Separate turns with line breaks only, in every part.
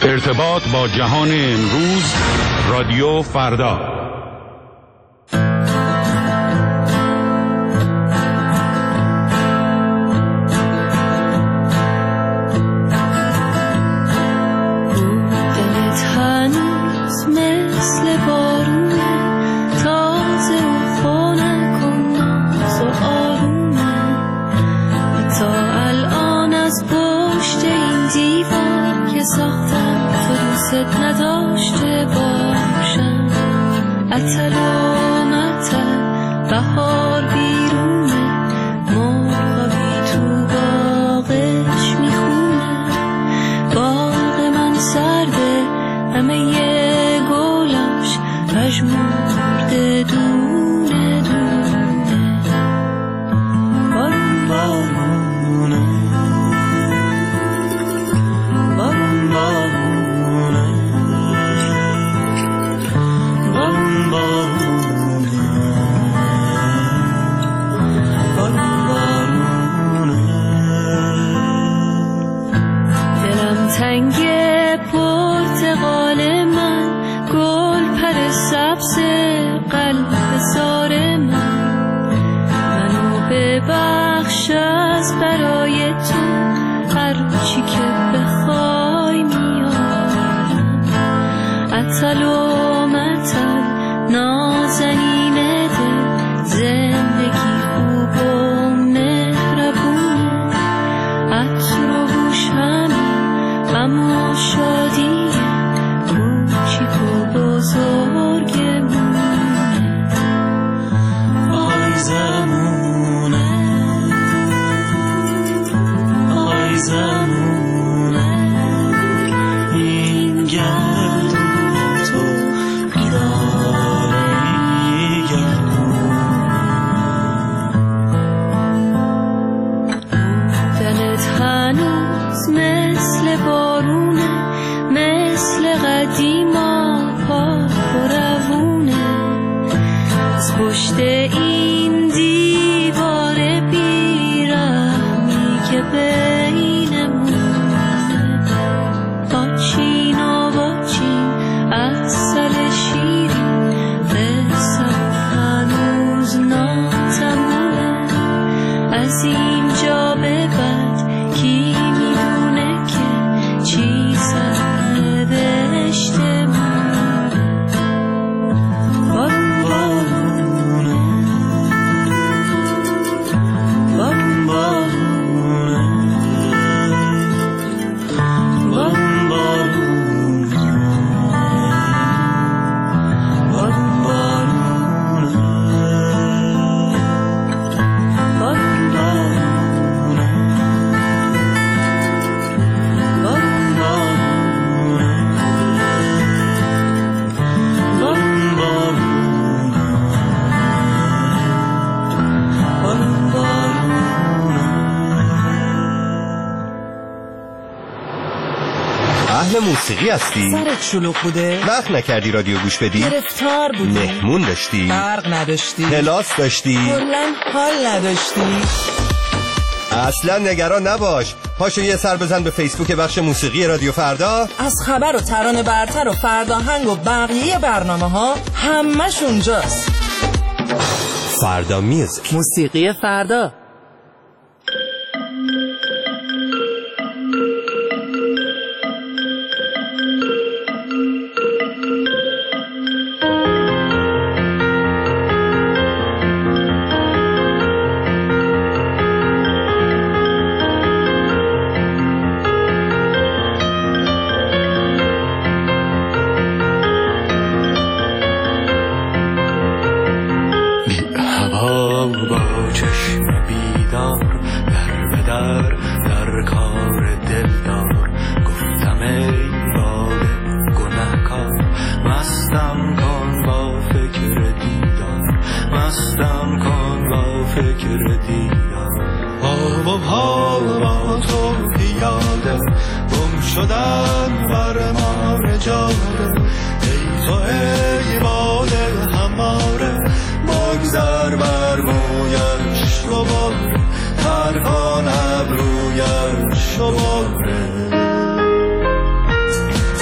ارتباط با جهان امروز، رادیو فردا.
نداشته باشم عطل و مطل بهار بیرونه، مرغابی تو باغش میخونه، باغ من سرده همه ی گلاش پژمرده دونه دونه. بارون بارونه بارون بارونه تنگ پرتقال من، گل پر سبز قلب زار من، منو ببخش از برای تو، هر چی که بخوای میارم، عطل و مطل نازنین دل، زندگی خوب و مهربونه، عطر و بوش اما شادی کوچیک و بزرگمونه. آی زمونه آی زمونه، این گرد و تو بیداره گردونه، دلت هنوز مثل بارونه، مثل قدیما پاک و روونه، از پشت این دیوار بیرحمی که بینمونه، با چین و با چین عسل شیرین، قصه هنوز ناتمومه، از اینجا به بعد کی میدونه که چی سر بهشته مونه. بارون بارونه بارون بارونه بارون بارونه بارون بارونه بارون بارونه بارون بارونه بارون بارونه بارون بارونه.
اهل موسیقی هستی؟
سرت شلوغ بوده؟
وقت نکردی رادیو گوش بدی؟
گرفتار بودی؟
مهمون داشتی؟
برق نداشتی؟
کلاس داشتی؟
کلاً حال نداشتی؟
اصلا نگران نباش، پاشو یه سر بزن به فیسبوک بخش موسیقی رادیو فردا.
از خبر و ترانه برتر و فرداهنگ و بقیه برنامه ها همش اونجاست.
فردا میوزیک،
موسیقی فردا.
در کار دلدار گفتم ای باد گنهکار، مستم کن با فکر دیدار، مستم کن با فکر دیدار. ها با تو پیاده گم شدن بر ما نجاده، ای تو ای باد هماره، بگذر بر مویش گباره، پرکان ابرویش شماره.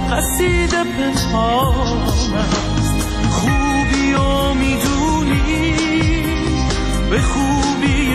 قصیده پنهان است. خوبی و میدونی به خوبی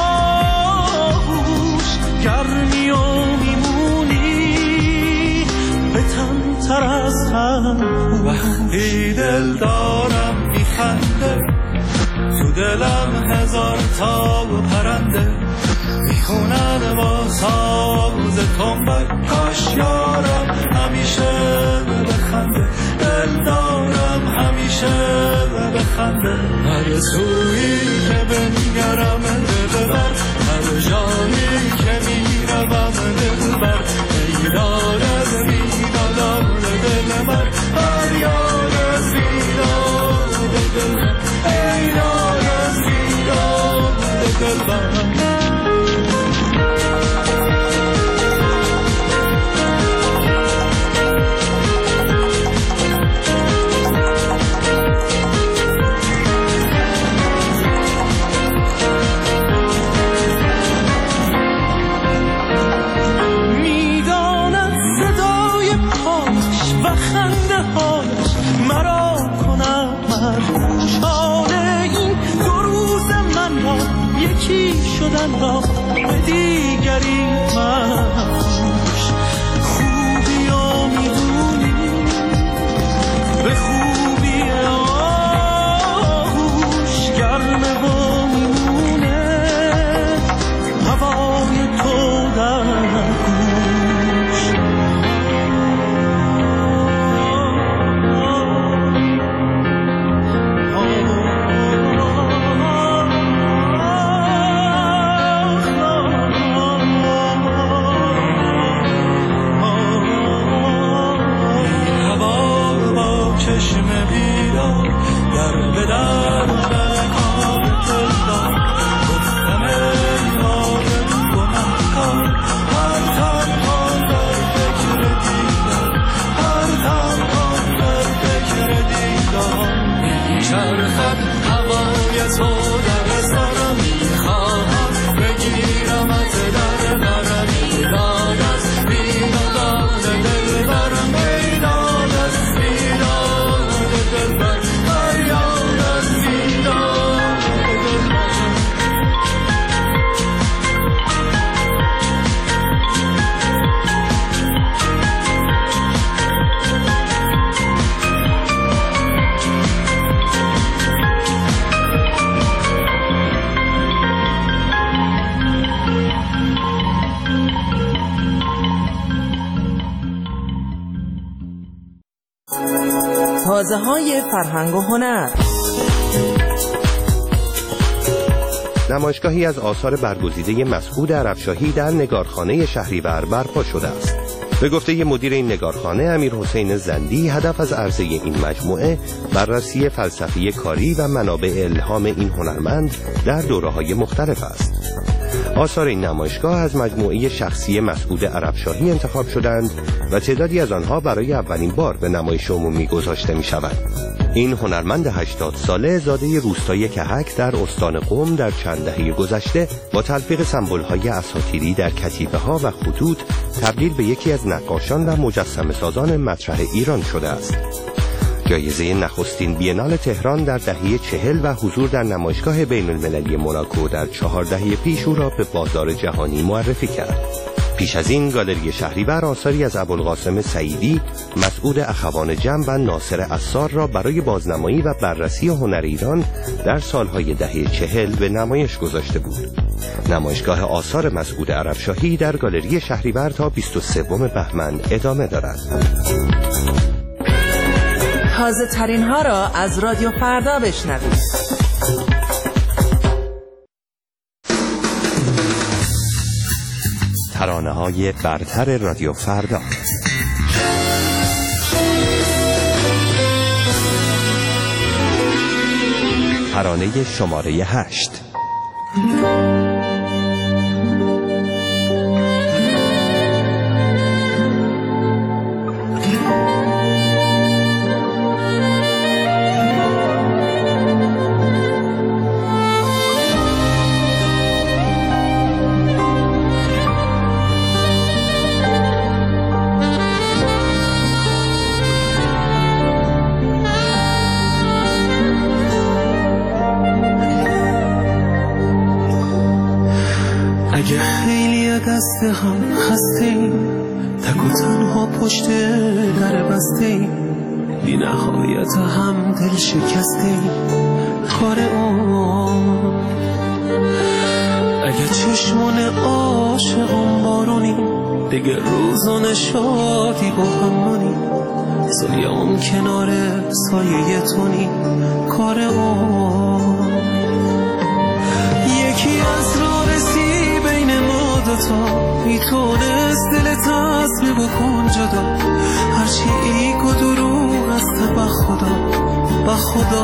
آغوش گرمی و میمونی به تن تر از هم. وقتی دل دارم میخنده تو دلم هزار تا پرنده میخونن با ساز تنبک. کاش یارم همیشه بخنده، دل دارم همیشه بخنده. هر سویی که بنگرم دل بر، هر جایی که میروم دل بر. ایران از میدادم دل من، فریاد از میداد دل من، ایران از میداد دل من. یکی شدن را به دیگری مفروش. خوبی و میدونی به خوبی آغوش گرمه و میمونه هوای تو در گوش.
تازه‌های فرهنگ و هنر.
نمایشگاهی از آثار برگزیده مسعود عربشاهی در نگارخانه شهریور برپا شده است. به گفته مدیر این نگارخانه امیرحسین زندی، هدف از عرضه این مجموعه بررسی فلسفی کاری و منابع الهام این هنرمند در دوره‌های مختلف است. آثار این نمایشگاه از مجموعه شخصی مسعود عربشاهی انتخاب شدند و تعدادی از آنها برای اولین بار به نمایش عمومی گذاشته می شوند. این هنرمند 80 ساله زاده روستای کهک در استان قم در چند دهه گذشته با تلفیق سمبول‌های اساطیری در کتیبه ها و خطوط تبدیل به یکی از نقاشان و مجسمه سازان مطرح ایران شده است. جایزه نخستین بینال تهران در دهه 40 و حضور در نمایشگاه بین المللی موناکو در 4 دهه پیش او را به بازار جهانی معرفی کرد. پیش از این گالری شهریور آثاری از ابوالقاسم سعیدی، مسعود اخوان جم و ناصر عصار را برای بازنمایی و بررسی هنر ایران در سالهای دهه 40 به نمایش گذاشته بود. نمایشگاه آثار مسعود عربشاهی در گالری شهریور تا 23 بهمن ادامه دارد.
تازه ترین ها را از رادیو فردا بشنوید.
ترانه های برتر رادیو فردا. ترانه شماره 8.
واسه هم خسته‌ایم، تک و تنها پشت در بسته‌ایم، بی نهایت هم دل شکسته‌ایم. کار اون اگه چشمون عاشقان بارونی، دیگه روزان شادی با همونی، سایه‌ام کنار سایه تونی. کار اون یکی از راه رسی بین ما دوتا، میتونست دلت تصمیم بکن جدا، هرچی ایگ و دروغ است به خدا، به خدا.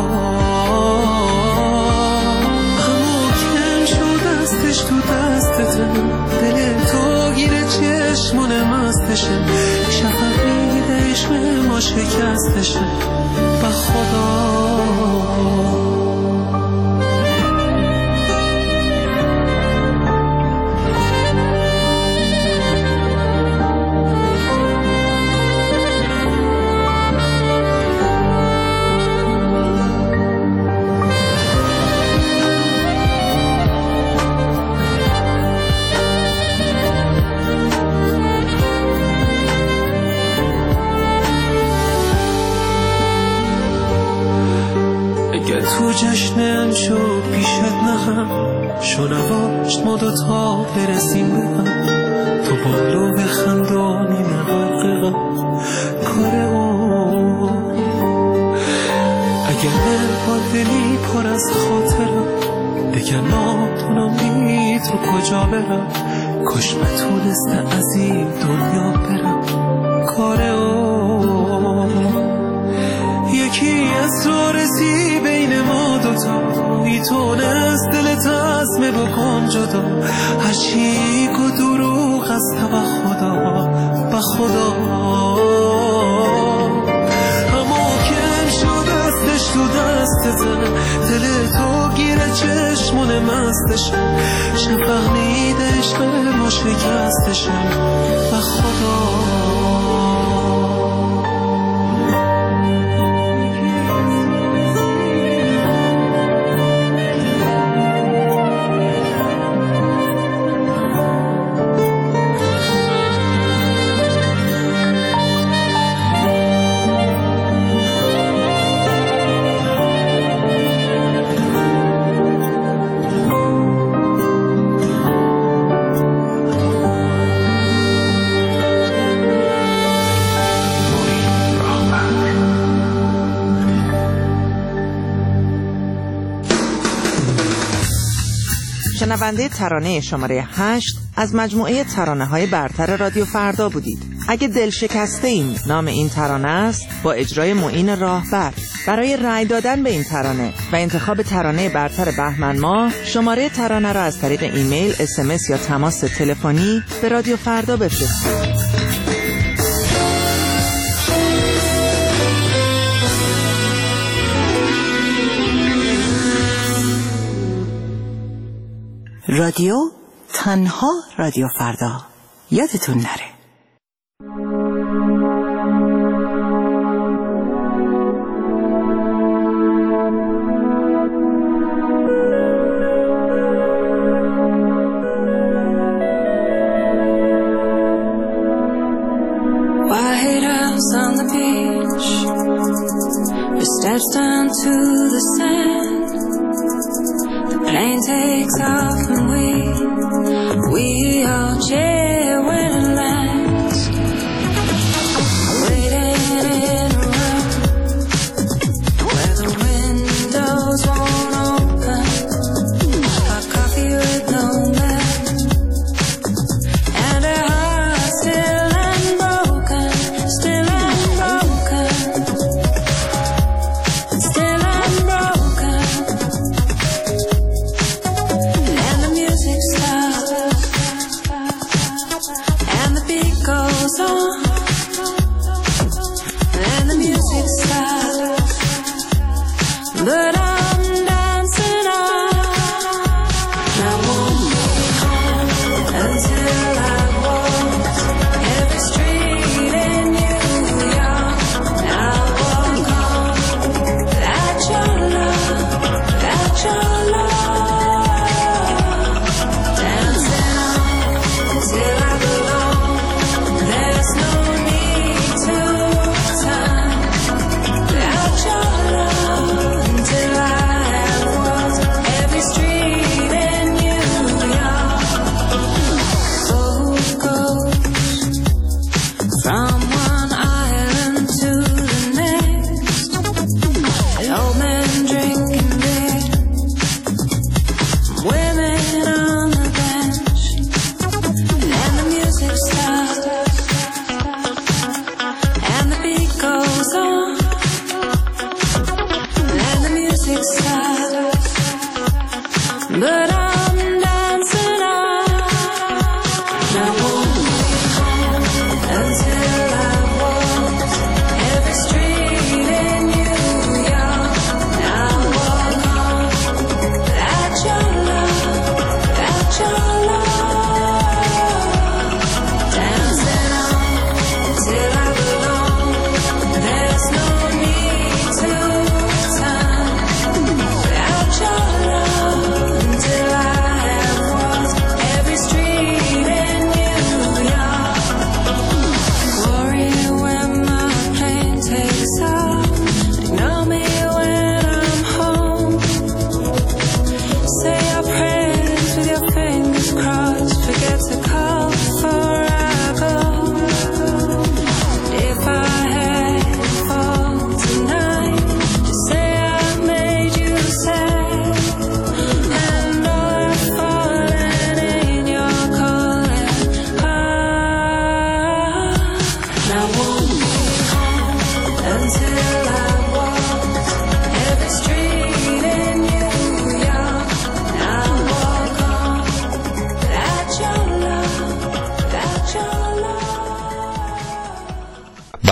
همو کم شد دستش تو دستته، دل تو گیره چشمون مستشه، شفقید عشق ما شکستشه، به خدا. تو جشنم شد پیشت نهم، شنواش ما دوتا برسیم به هم، تو بالو بخندانی مغرقم. کار اون اگر با دلی پر از خاطرم، دیگه ناتونم دید رو کجا برم، کاش نتونسته از این دنیا برم. کار اون یکی از راه رسی بین ما دوتا، میتونست دل تصمیم بکن جدا، هرچی که دروغ است به خدا، به خدا. اما کم شد دستش تو دستته، دل تو گیره چشمون مستشه، شفهمید عشق ما شکستشه، به خدا.
شنونده ترانه شماره 8 از مجموعه ترانه‌های برتر رادیو فردا بودید. اگه دل شکسته ایم نام این ترانه است، با اجرای معین راهبر. برای رأی دادن به این ترانه و انتخاب ترانه برتر بهمن ماه، شماره ترانه را از طریق ایمیل، SMS یا تماس تلفنی به رادیو فردا بفرستید.
رادیو تنها رادیو فردا، یادتون نره.
White house on the beach, the steps down to the sand, the plane takes off and we all cheer when it lands. Waiting in a room where the windows won't open, hot coffee with no milk, and a heart still unbroken, still unbroken, still unbroken. And the music stops.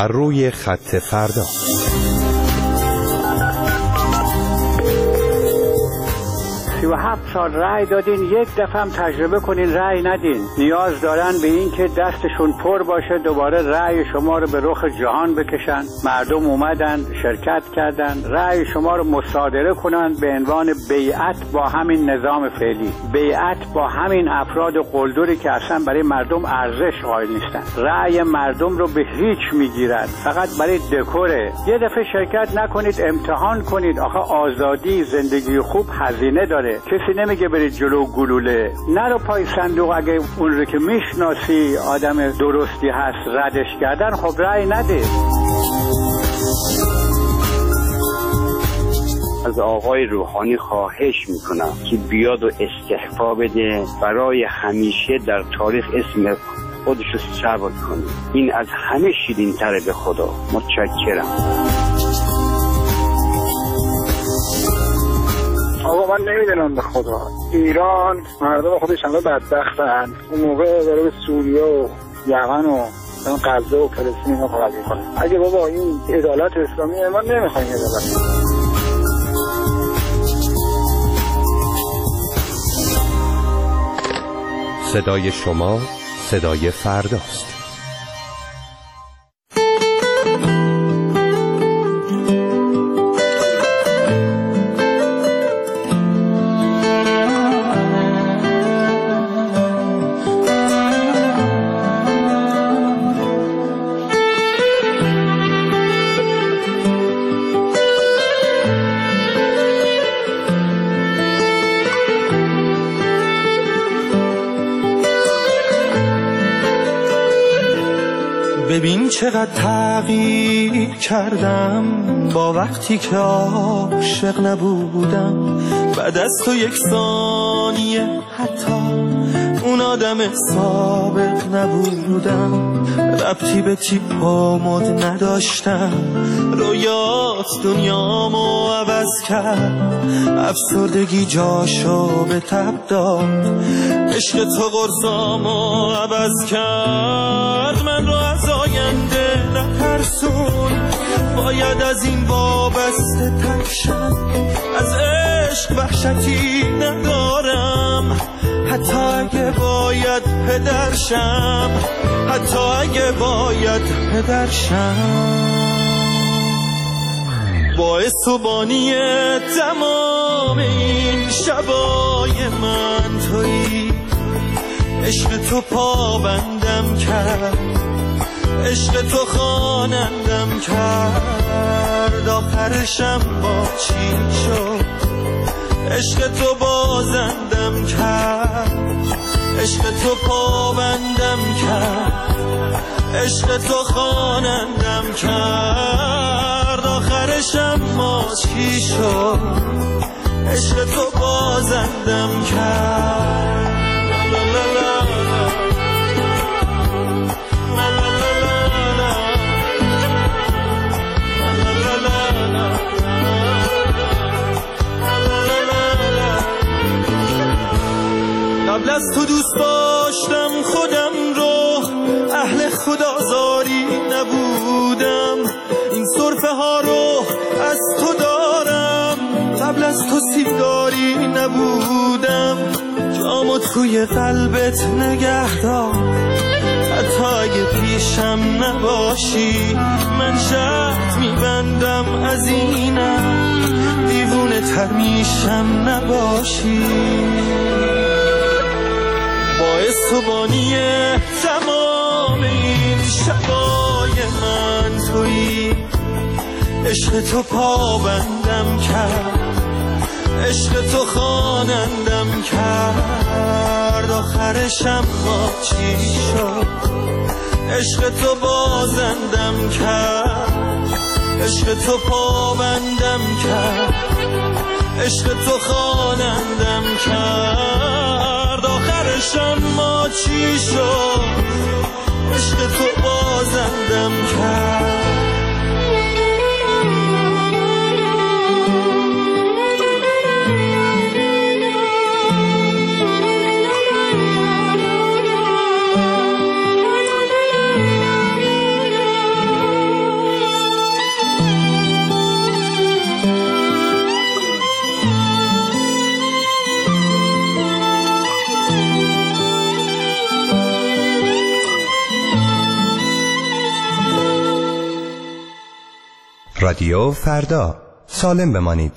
بر روی خط فردا.
و 7 سال رأی دادین، یک دفعه هم تجربه کنین رأی ندین. نیاز دارن به این که دستشون پر باشه دوباره رأی شما رو به رخ جهان بکشن. مردم اومدن شرکت کردن، رأی شما رو مصادره کنن به عنوان بیعت با همین نظام فعلی، بیعت با همین افراد قلدری که اصلا برای مردم ارزش قائل نیستن. رأی مردم رو به هیچ میگیرن، فقط برای دکوره. یه دفعه شرکت نکنید، امتحان کنید. آخه آزادی، زندگی خوب هزینه داره. کسی نمیگه برید جلو گلوله. نرو پای صندوق. اگه اون رو که میشناسی آدم درستی هست ردش کردن، خب رأی نده.
از آقای روحانی خواهش میکنم که بیاد و استعفا بده، برای همیشه در تاریخ اسم خودش رو ثبت کنه. این از همه شیرین تره. به خدا متشکرم.
آقا من نمیدونم به خدا، ایران مردم خودش همه بدبختن. اون موقع داره به سوریه و یمن و غزه و فلسطین رو قضیه کنه. اگه بابا این عدالت اسلامیه، ما نمیخوایم عدالت.
صدای شما صدای فرداست.
ببین چقدر تغییر کردم با وقتی که عاشق نبودم. بعد از تو یک ثانیه حتی اون آدم سابق نبودم. ربطی به تیپ و مد نداشتم، رویات دنیامو عوض کرد. افسردگی جاشو به تب داد، عشق تو قرصامو عوض کرد. من رو از آینده نترسون، باید از این وابسته تکشم. از عشق وحشتی ندارم، حتی اگه باید پدرشم، حتی اگه باید پدرشم. باعث و بانی تمام این شبای من تویی. عشق تو پابندم کرد، عشق تو خوانندم کرد. آخرشم با چی شد؟ عشق تو بازندم کرد، عشق تو پابندم کرد، عشق تو خوانندم کرد. آخرشم ما چی شد؟ عشق تو بازندم کرد. قبل از تو دوست داشتم خودم رو، اهل خدازاری نبودم. این سرفه ها رو از تو دارم، قبل از تو سیگاری نبودم. جامو توی قلبت نگه دار، حتی اگه پیشم نباشی. من شرط میبندم از اینم، دیوونه تر میشم نباشی. باعث و بانی تمام این شبای من تویی. عشق تو پابندم کرد، عشق تو خوانندم کرد. آخرشم ما چی شد؟ عشق تو بازندم کرد، عشق تو پابندم کرد، عشق تو خوانندم کرد. آخرشم ما چی شد؟ عشق تو بازندم کرد.
رادیو فردا، سالم بمانید.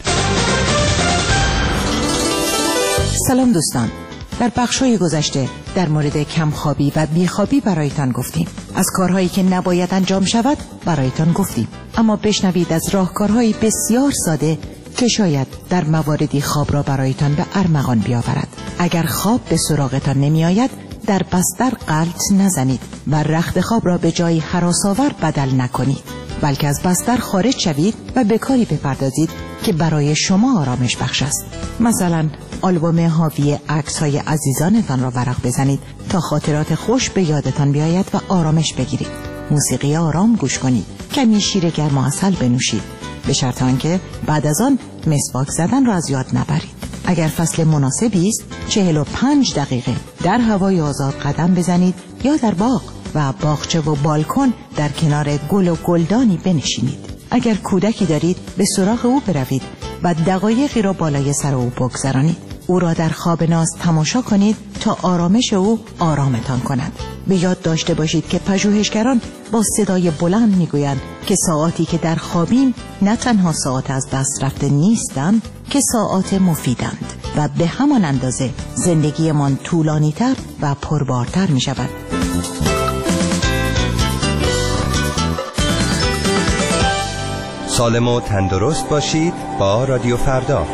سلام دوستان، در بخش‌های گذشته در مورد کمخوابی و بیخوابی برایتان گفتیم. از کارهایی که نباید انجام شود برایتان گفتیم. اما بشنوید از راهکارهای بسیار ساده که شاید در مواردی خواب را برایتان به ارمغان بیاورد. اگر خواب به سراغتان نمی آید، در بستر غلط نزنید و رخت خواب را به جای هراس‌آور بدل نکنید، بلکه از بستر خارج شوید و به کاری بپردازید که برای شما آرامش بخش است. مثلا آلبوم حاوی عکس‌های عزیزانتان را ورق بزنید تا خاطرات خوش به یادتان بیاید و آرامش بگیرید. موسیقی آرام گوش کنید. کمی شیر گرم و عسل بنوشید، به شرط آنکه بعد از آن مسواک زدن را از یاد نبرید. اگر فصل مناسبی است 45 دقیقه در هوای آزاد قدم بزنید یا در باغ و باغچه و بالکن در کنار گل و گلدانی بنشینید. اگر کودکی دارید به سراغ او بروید و دقایقی را بالای سر او بگذرانید. او را در خواب ناز تماشا کنید تا آرامش او آرامتان کند. به یاد داشته باشید که پژوهشگران با صدای بلند میگویند که ساعاتی که در خوابیم نه تنها ساعات از دست رفته نیستند که ساعات مفیدند و به همان اندازه زندگیمان طولانی‌تر و پربارتر می شود.
سالم و تندرست باشید با رادیو فردا.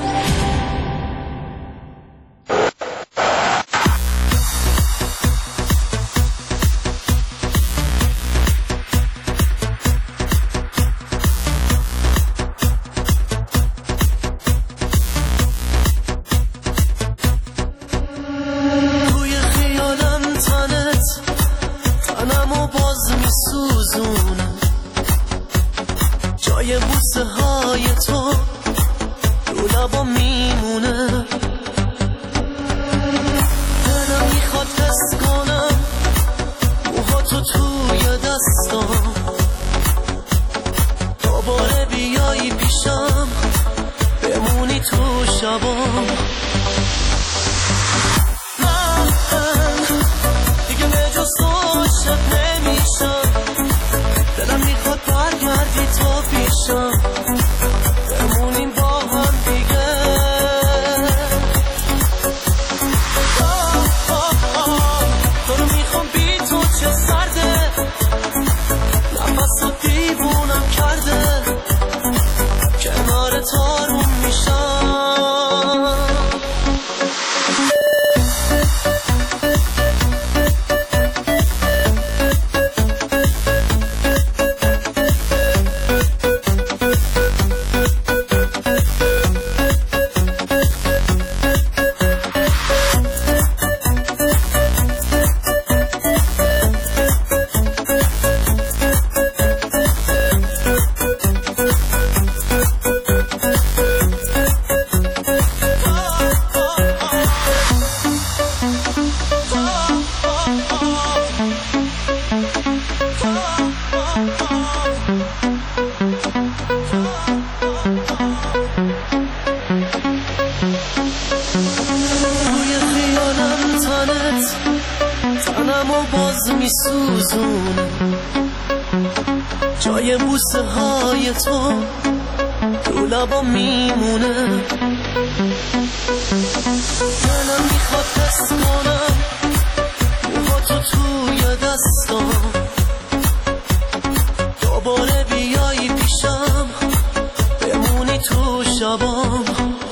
جای بوسه های تو تو لبا میمونه، دلم میخواد حس کنم موها تو توی دستام، دوباره بیایی پیشم بمونی تو شبام.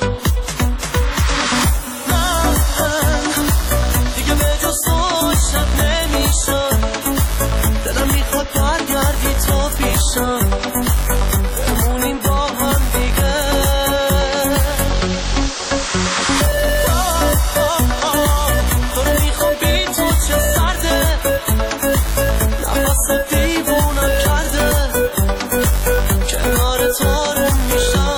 دیگه به جز تو شب نمیشم، دلم میخواد برگردی تو پیشم بمونیم با هم دیگه. تو رو میخوام بی تو چه سرده، نفس دیوونم کرده، کنار تو رو میشم.